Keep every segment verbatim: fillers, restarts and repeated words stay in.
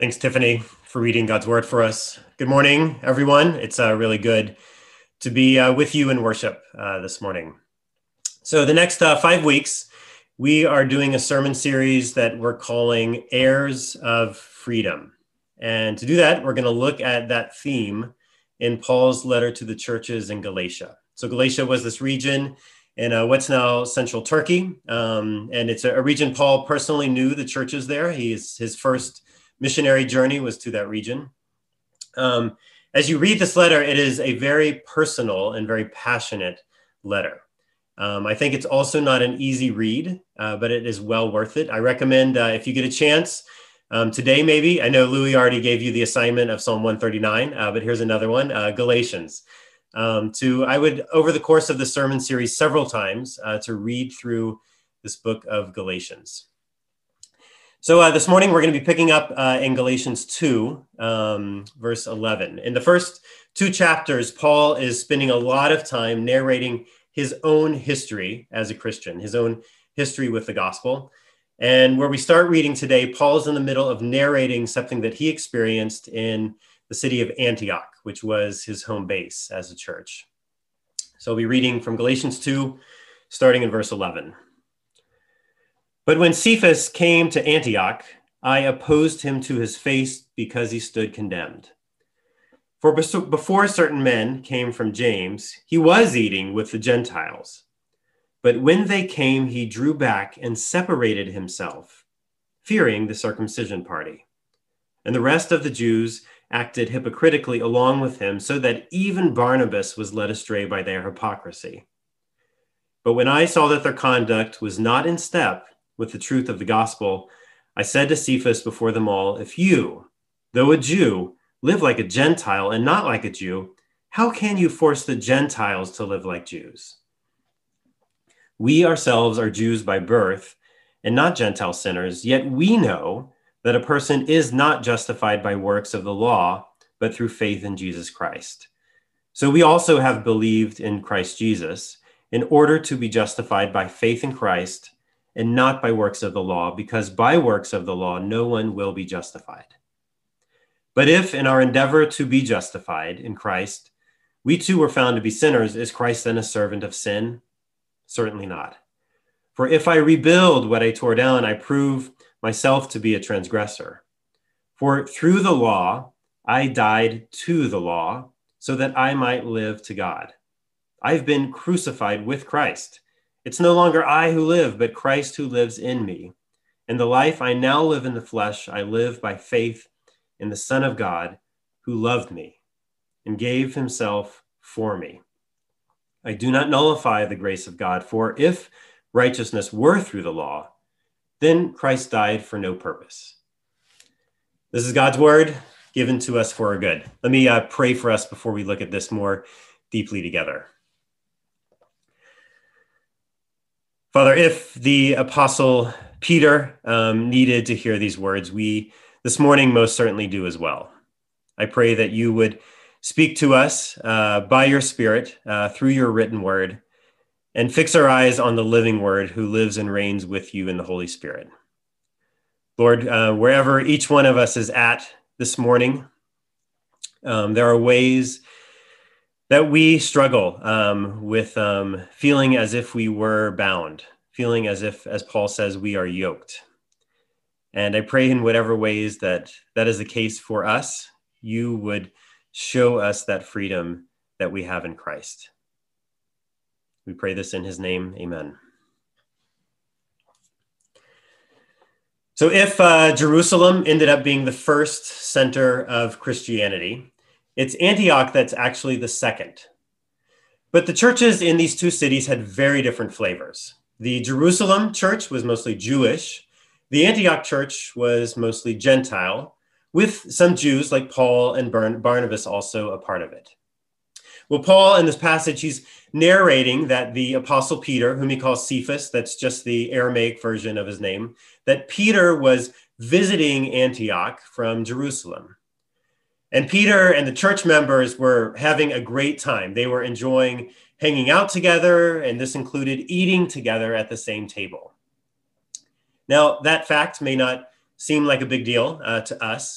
Thanks, Tiffany, for reading God's word for us. Good morning, everyone. It's uh, really good to be uh, with you in worship uh, this morning. So the next uh, five weeks, we are doing a sermon series that we're calling Heirs of Freedom. And to do that, we're going to look at that theme in Paul's letter to the churches in Galatia. So Galatia was this region in uh, what's now central Turkey. Um, and it's a, a region Paul personally knew the churches there. He's his first missionary journey was to that region. Um, as you read this letter, it is a very personal and very passionate letter. Um, I think it's also not an easy read, uh, but it is well worth it. I recommend uh, if you get a chance um, today, maybe. I know Louis already gave you the assignment of Psalm one thirty-nine, uh, but here's another one, uh, Galatians. Um, to I would, over the course of the sermon series several times, uh, to read through this book of Galatians. So uh, this morning, we're going to be picking up uh, in Galatians two, um, verse eleven. In the first two chapters, Paul is spending a lot of time narrating his own history as a Christian, his own history with the gospel. And where we start reading today, Paul is in the middle of narrating something that he experienced in the city of Antioch, which was his home base as a church. So we'll be reading from Galatians two, starting in verse eleven. But when Cephas came to Antioch, I opposed him to his face because he stood condemned. For before certain men came from James, he was eating with the Gentiles. But when they came, he drew back and separated himself, fearing the circumcision party. And the rest of the Jews acted hypocritically along with him, so that even Barnabas was led astray by their hypocrisy. But when I saw that their conduct was not in step with the truth of the gospel, I said to Cephas before them all, if you, though a Jew, live like a Gentile and not like a Jew, how can you force the Gentiles to live like Jews? We ourselves are Jews by birth and not Gentile sinners, yet we know that a person is not justified by works of the law, but through faith in Jesus Christ. So we also have believed in Christ Jesus in order to be justified by faith in Christ and not by works of the law, because by works of the law, no one will be justified. But if in our endeavor to be justified in Christ, we too were found to be sinners, is Christ then a servant of sin? Certainly not. For if I rebuild what I tore down, I prove myself to be a transgressor. For through the law, I died to the law so that I might live to God. I've been crucified with Christ. It's no longer I who live, but Christ who lives in me. And the life I now live in the flesh, I live by faith in the Son of God who loved me and gave himself for me. I do not nullify the grace of God, for if righteousness were through the law, then Christ died for no purpose. This is God's word given to us for our good. Let me uh, pray for us before we look at this more deeply together. Father, if the apostle Peter um, needed to hear these words, we this morning most certainly do as well. I pray that you would speak to us uh, by your Spirit uh, through your written word and fix our eyes on the living word who lives and reigns with you in the Holy Spirit. Lord, uh, wherever each one of us is at this morning, um, there are ways that we struggle um, with um, feeling as if we were bound, feeling as if, as Paul says, we are yoked. And I pray in whatever ways that that is the case for us, you would show us that freedom that we have in Christ. We pray this in his name, amen. So if uh, Jerusalem ended up being the first center of Christianity, it's Antioch that's actually the second. But the churches in these two cities had very different flavors. The Jerusalem church was mostly Jewish. The Antioch church was mostly Gentile, with some Jews like Paul and Barnabas also a part of it. Well, Paul in this passage, he's narrating that the apostle Peter, whom he calls Cephas, that's just the Aramaic version of his name, that Peter was visiting Antioch from Jerusalem. And Peter and the church members were having a great time. They were enjoying hanging out together, and this included eating together at the same table. Now, that fact may not seem like a big deal uh, to us,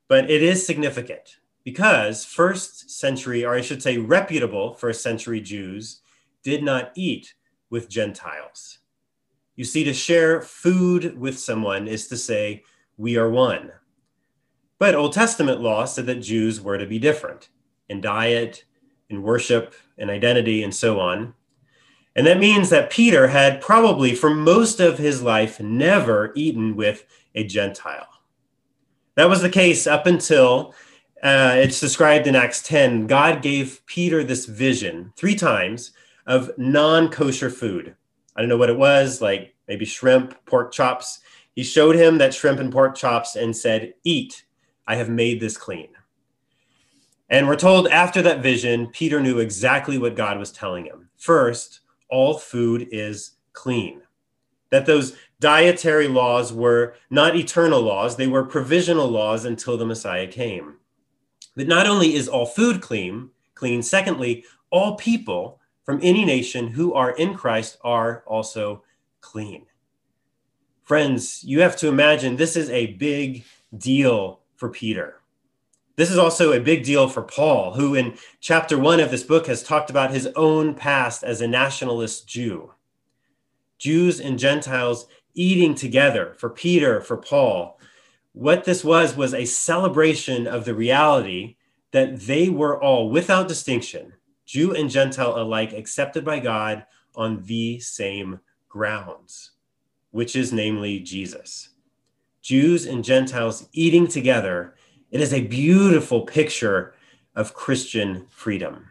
But it is significant because first century, or I should say reputable first century Jews, did not eat with Gentiles. You see, to share food with someone is to say, we are one. But Old Testament law said that Jews were to be different in diet, in worship, in identity, and so on. And that means that Peter had probably, for most of his life, never eaten with a Gentile. That was the case up until uh, it's described in Acts ten. God gave Peter this vision three times of non-kosher food. I don't know what it was, like maybe shrimp, pork chops. He showed him that shrimp and pork chops and said, eat, I have made this clean. And we're told after that vision, Peter knew exactly what God was telling him. First, all food is clean. That those dietary laws were not eternal laws, they were provisional laws until the Messiah came. But not only is all food clean, clean, secondly, all people from any nation who are in Christ are also clean. Friends, you have to imagine this is a big deal for Peter. This is also a big deal for Paul, who in chapter one of this book has talked about his own past as a nationalist Jew. Jews and Gentiles eating together for Peter, for Paul. What this was, was a celebration of the reality that they were all, without distinction, Jew and Gentile alike, accepted by God on the same grounds, which is namely Jesus. Jews and Gentiles eating together. It is a beautiful picture of Christian freedom.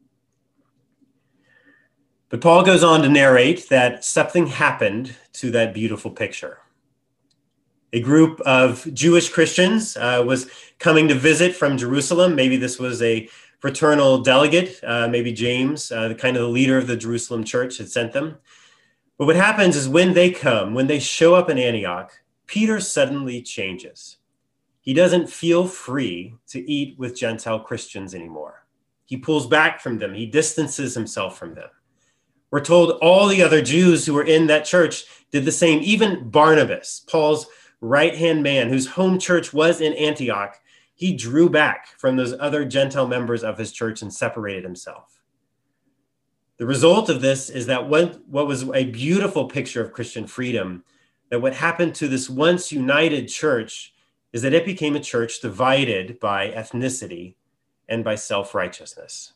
But Paul goes on to narrate that something happened to that beautiful picture. A group of Jewish Christians uh, was coming to visit from Jerusalem. Maybe this was a fraternal delegate, uh, maybe James, uh, the kind of the leader of the Jerusalem church, had sent them. But what happens is when they come, when they show up in Antioch, Peter suddenly changes. He doesn't feel free to eat with Gentile Christians anymore. He pulls back from them. He distances himself from them. We're told all the other Jews who were in that church did the same. Even Barnabas, Paul's right-hand man, whose home church was in Antioch, he drew back from those other Gentile members of his church and separated himself. The result of this is that what, what was a beautiful picture of Christian freedom, that what happened to this once united church is that it became a church divided by ethnicity and by self-righteousness.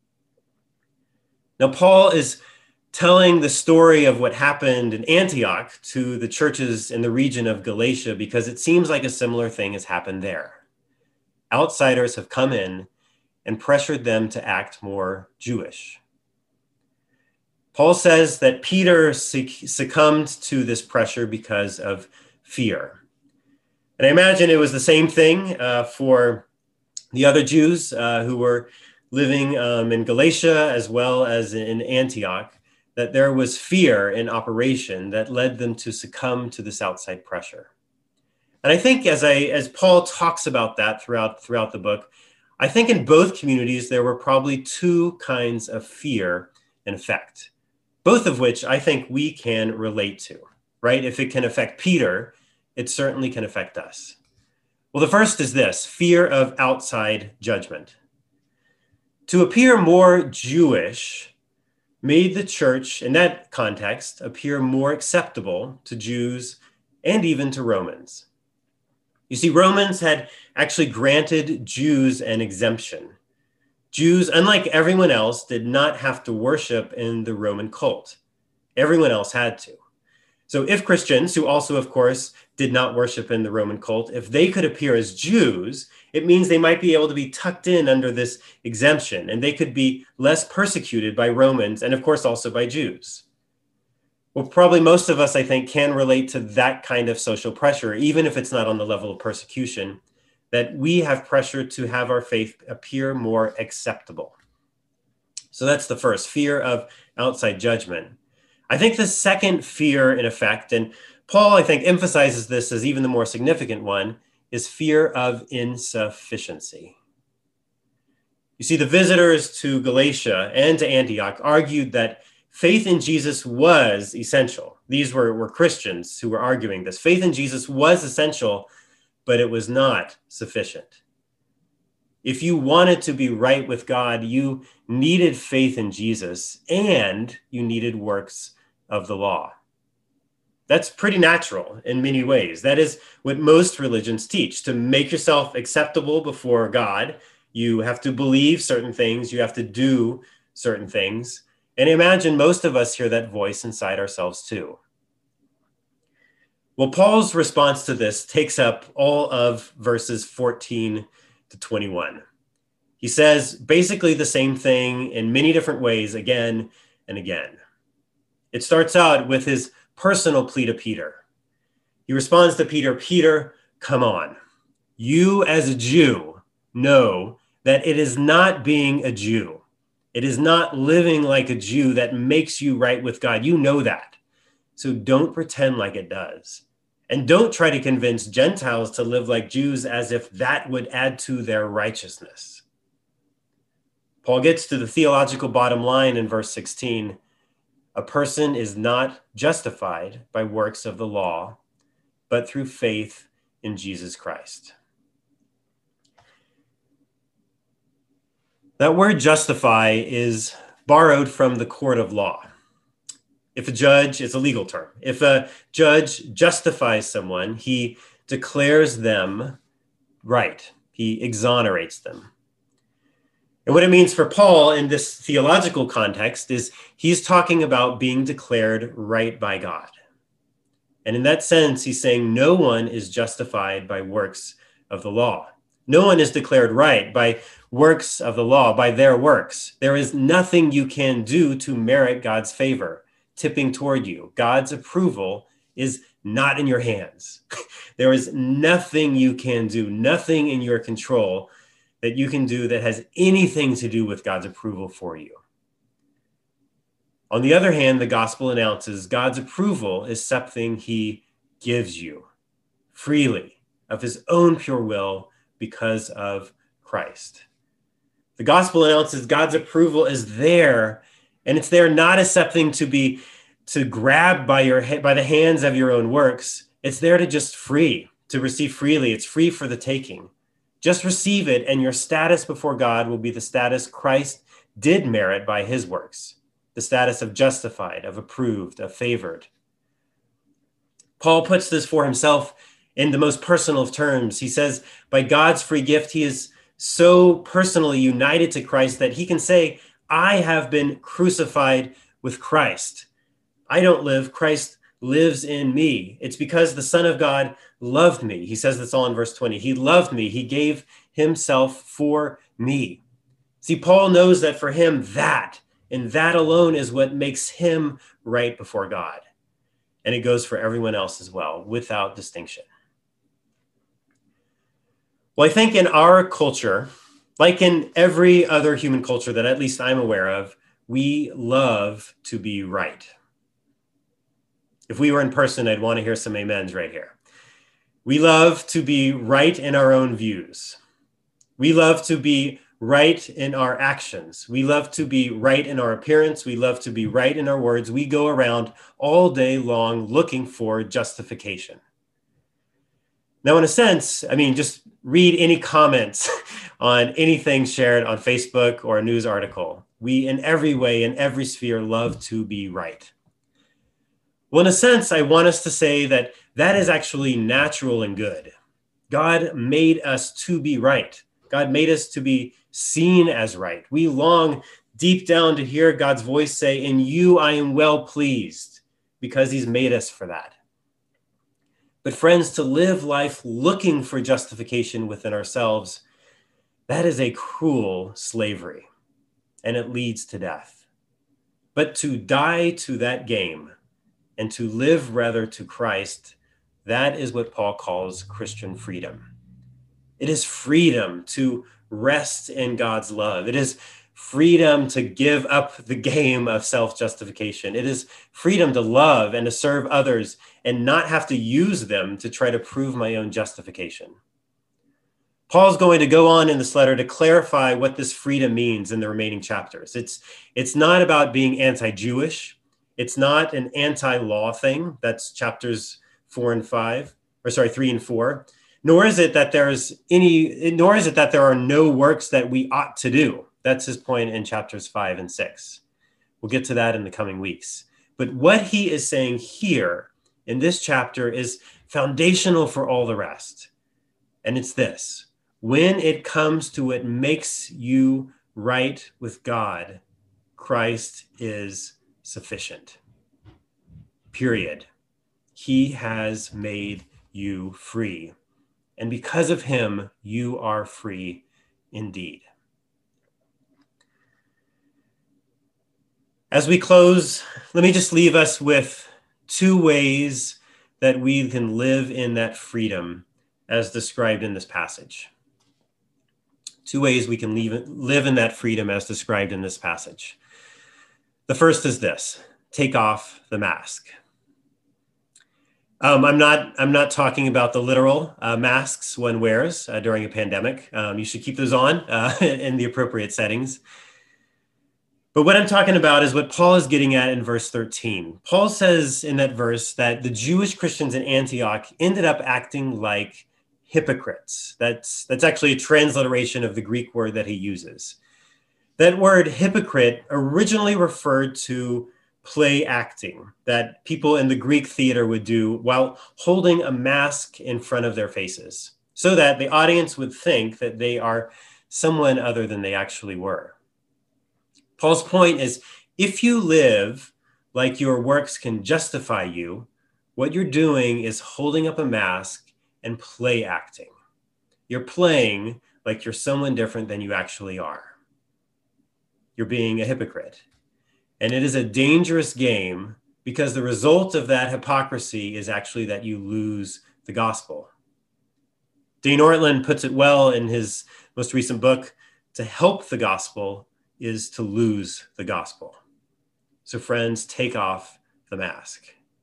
Now, Paul is telling the story of what happened in Antioch to the churches in the region of Galatia because it seems like a similar thing has happened there. Outsiders have come in and pressured them to act more Jewish. Paul says that Peter succumbed to this pressure because of fear. And I imagine it was the same thing uh, for the other Jews uh, who were living um, in Galatia as well as in Antioch, that there was fear in operation that led them to succumb to this outside pressure. And I think as I as Paul talks about that throughout, throughout the book, I think in both communities there were probably two kinds of fear in effect, both of which I think we can relate to, right? If it can affect Peter, it certainly can affect us. Well, the first is this, fear of outside judgment. To appear more Jewish made the church, in that context, appear more acceptable to Jews and even to Romans. You see, Romans had actually granted Jews an exemption. Jews, unlike everyone else, did not have to worship in the Roman cult. Everyone else had to. So if Christians, who also, of course, did not worship in the Roman cult, if they could appear as Jews, it means they might be able to be tucked in under this exemption, and they could be less persecuted by Romans and, of course, also by Jews. Well, probably most of us, I think, can relate to that kind of social pressure, even if it's not on the level of persecution, that we have pressure to have our faith appear more acceptable. So that's the first, fear of outside judgment. I think the second fear, in effect, and Paul, I think, emphasizes this as even the more significant one, is fear of insufficiency. You see, the visitors to Galatia and to Antioch argued that faith in Jesus was essential. These were, were Christians who were arguing this. Faith in Jesus was essential, but it was not sufficient. If you wanted to be right with God, you needed faith in Jesus and you needed works of the law. That's pretty natural in many ways. That is what most religions teach. To make yourself acceptable before God, you have to believe certain things, you have to do certain things. And imagine most of us hear that voice inside ourselves too. Well, Paul's response to this takes up all of verses fourteen to twenty-one. He says basically the same thing in many different ways again and again. It starts out with his personal plea to Peter. He responds to Peter, Peter, come on. You as a Jew know that it is not being a Jew. It is not living like a Jew that makes you right with God. You know that. So don't pretend like it does. And don't try to convince Gentiles to live like Jews as if that would add to their righteousness. Paul gets to the theological bottom line in verse sixteen. A person is not justified by works of the law, but through faith in Jesus Christ. That word justify is borrowed from the court of law. If a judge, it's a legal term. If a judge justifies someone, he declares them right. He exonerates them. And what it means for Paul in this theological context is he's talking about being declared right by God. And in that sense, he's saying no one is justified by works of the law. No one is declared right by works of the law, by their works. There is nothing you can do to merit God's favor tipping toward you. God's approval is not in your hands. There is nothing you can do, nothing in your control that you can do that has anything to do with God's approval for you. On the other hand, the gospel announces God's approval is something he gives you freely of his own pure will because of Christ. The gospel announces God's approval is there, and it's there not as something to be to grab by your by the hands of your own works. It's there to just free, to receive freely. It's free for the taking. Just receive it, and your status before God will be the status Christ did merit by his works, the status of justified, of approved, of favored. Paul puts this for himself in the most personal of terms. He says, by God's free gift, he is so personally united to Christ that he can say, I have been crucified with Christ. I don't live, Christ lives in me. It's because the Son of God loved me. He says this all in verse twenty. He loved me. He gave himself for me. See, Paul knows that for him, that and that alone is what makes him right before God. And it goes for everyone else as well, without distinction. Well, I think in our culture, like in every other human culture that at least I'm aware of, we love to be right. If we were in person, I'd want to hear some amens right here. We love to be right in our own views. We love to be right in our actions. We love to be right in our appearance. We love to be right in our words. We go around all day long looking for justification. Now, in a sense, I mean, just read any comments on anything shared on Facebook or a news article. We, in every way, in every sphere, love to be right. Well, in a sense, I want us to say that that is actually natural and good. God made us to be right. God made us to be seen as right. We long deep down to hear God's voice say, in you I am well pleased, because he's made us for that. But friends, to live life looking for justification within ourselves, that is a cruel slavery, and it leads to death. But to die to that game and to live rather to Christ, that is what Paul calls Christian freedom. It is freedom to rest in God's love. It is freedom to give up the game of self-justification. It is freedom to love and to serve others and not have to use them to try to prove my own justification. Paul's going to go on in this letter to clarify what this freedom means in the remaining chapters. It's, it's not about being anti-Jewish. It's not an anti-law thing. That's chapters four and five, or sorry, three and four. Nor is it that there's any, nor is it that there are no works that we ought to do. That's his point in chapters five and six. We'll get to that in the coming weeks. But what he is saying here in this chapter is foundational for all the rest. And it's this: when it comes to what makes you right with God, Christ is sufficient. Period. He has made you free. And because of him, you are free indeed. As we close, let me just leave us with two ways that we can live in that freedom as described in this passage. Two ways we can leave, live in that freedom as described in this passage. The first is this: take off the mask. Um, I'm not. I'm not talking about the literal uh, masks one wears uh, during a pandemic. Um, you should keep those on uh, in the appropriate settings. But what I'm talking about is what Paul is getting at in verse thirteen. Paul says in that verse that the Jewish Christians in Antioch ended up acting like hypocrites. That's that's actually a transliteration of the Greek word that he uses. That word hypocrite originally referred to play acting that people in the Greek theater would do while holding a mask in front of their faces, so that the audience would think that they are someone other than they actually were. Paul's point is, if you live like your works can justify you, what you're doing is holding up a mask and play acting. You're playing like you're someone different than you actually are. You're being a hypocrite. And it is a dangerous game, because the result of that hypocrisy is actually that you lose the gospel. Dane Ortlund puts it well in his most recent book: to help the gospel is to lose the gospel. So friends, take off the mask.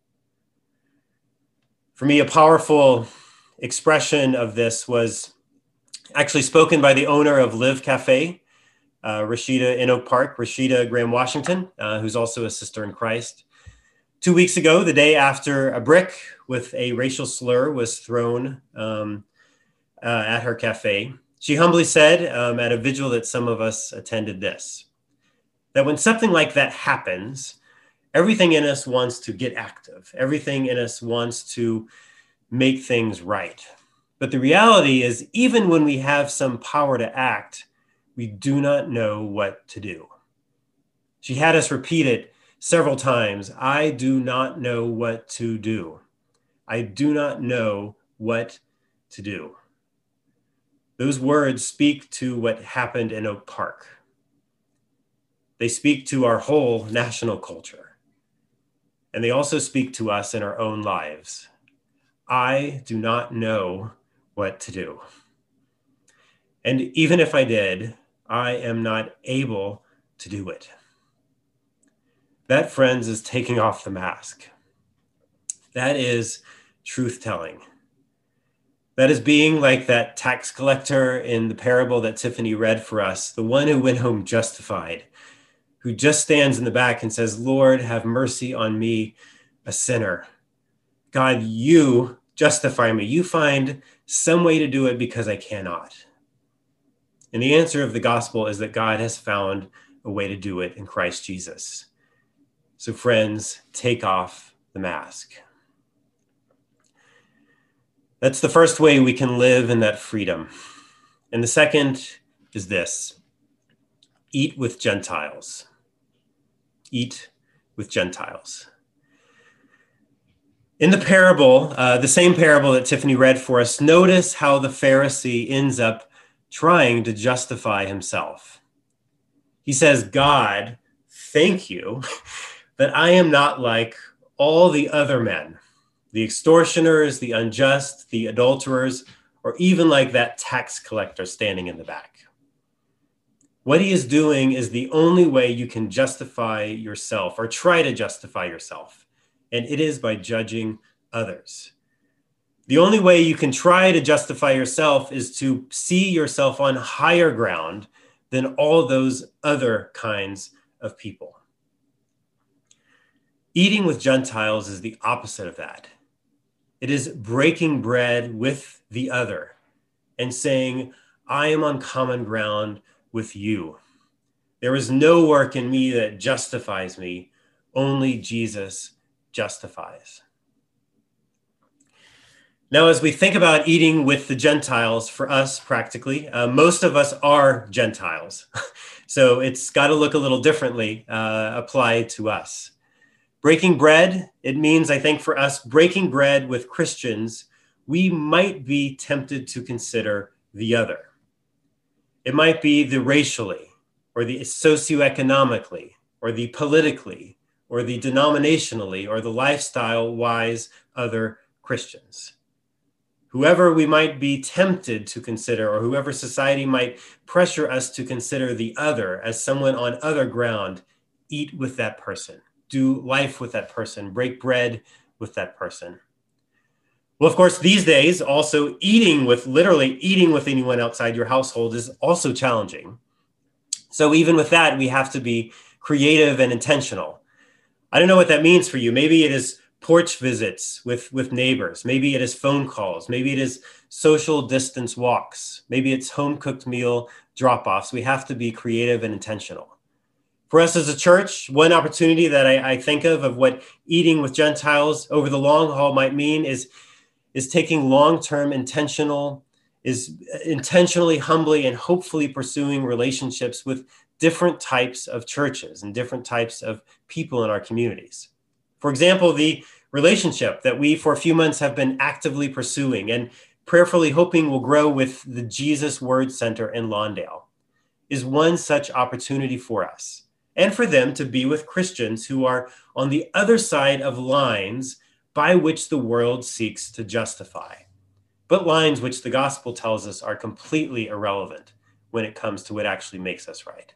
For me, a powerful expression of this was actually spoken by the owner of Live Cafe, Uh, Rashida in Oak Park, Rashida Graham Washington, uh, who's also a sister in Christ. Two weeks ago, the day after a brick with a racial slur was thrown um, uh, at her cafe, she humbly said um, at a vigil that some of us attended this: that when something like that happens, everything in us wants to get active. Everything in us wants to make things right. But the reality is, even when we have some power to act, we do not know what to do. She had us repeat it several times. I do not know what to do. I do not know what to do. Those words speak to what happened in Oak Park. They speak to our whole national culture. And they also speak to us in our own lives. I do not know what to do. And even if I did, I am not able to do it. That, friends, is taking off the mask. That is truth-telling. That is being like that tax collector in the parable that Tiffany read for us, the one who went home justified, who just stands in the back and says, Lord, have mercy on me, a sinner. God, you justify me. You find some way to do it because I cannot. And the answer of the gospel is that God has found a way to do it in Christ Jesus. So friends, take off the mask. That's the first way we can live in that freedom. And the second is this: eat with Gentiles. Eat with Gentiles. In the parable, uh, the same parable that Tiffany read for us, notice how the Pharisee ends up trying to justify himself. He says, God, thank you that I am not like all the other men, the extortioners, the unjust, the adulterers, or even like that tax collector standing in the back. What he is doing is the only way you can justify yourself or try to justify yourself, and it is by judging others. The only way you can try to justify yourself is to see yourself on higher ground than all those other kinds of people. Eating with Gentiles is the opposite of that. It is breaking bread with the other and saying, I am on common ground with you. There is no work in me that justifies me. Only Jesus justifies. Now, as we think about eating with the Gentiles, for us practically, uh, most of us are Gentiles. So it's got to look a little differently uh, applied to us. Breaking bread, it means, I think, for us, breaking bread with Christians, we might be tempted to consider the other. It might be the racially, or the socioeconomically, or the politically, or the denominationally, or the lifestyle-wise other Christians. Whoever we might be tempted to consider, or whoever society might pressure us to consider the other as someone on other ground, eat with that person, do life with that person, break bread with that person. Well, of course, these days, also eating with, literally eating with anyone outside your household is also challenging. So even with that, we have to be creative and intentional. I don't know what that means for you. Maybe it is porch visits with, with neighbors. Maybe it is phone calls. Maybe it is social distance walks. Maybe it's home-cooked meal drop-offs. We have to be creative and intentional. For us as a church, one opportunity that I, I think of of what eating with Gentiles over the long haul might mean is, is taking long-term intentional, is intentionally, humbly, and hopefully pursuing relationships with different types of churches and different types of people in our communities. For example, the relationship that we for a few months have been actively pursuing and prayerfully hoping will grow with the Jesus Word Center in Lawndale is one such opportunity for us and for them to be with Christians who are on the other side of lines by which the world seeks to justify, but lines which the gospel tells us are completely irrelevant when it comes to what actually makes us right.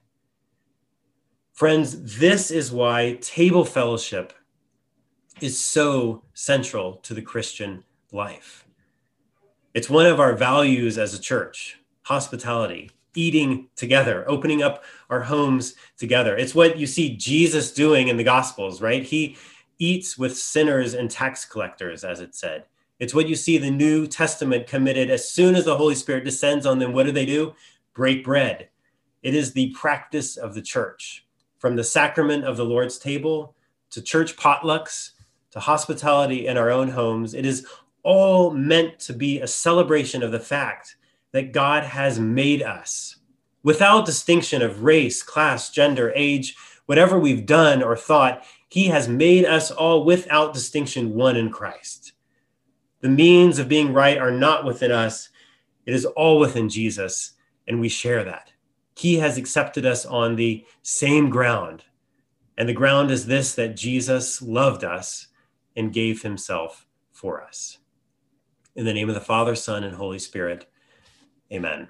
Friends, this is why table fellowship is so central to the Christian life. It's one of our values as a church, hospitality, eating together, opening up our homes together. It's what you see Jesus doing in the Gospels, right? He eats with sinners and tax collectors, as it said. It's what you see the New Testament committed as soon as the Holy Spirit descends on them. What do they do? Break bread. It is the practice of the church, from the sacrament of the Lord's table to church potlucks, to hospitality in our own homes. It is all meant to be a celebration of the fact that God has made us without distinction of race, class, gender, age, whatever we've done or thought. He has made us all without distinction one in Christ. The means of being right are not within us. It is all within Jesus, and we share that. He has accepted us on the same ground, and the ground is this, that Jesus loved us and gave himself for us. In the name of the Father, Son, and Holy Spirit, amen.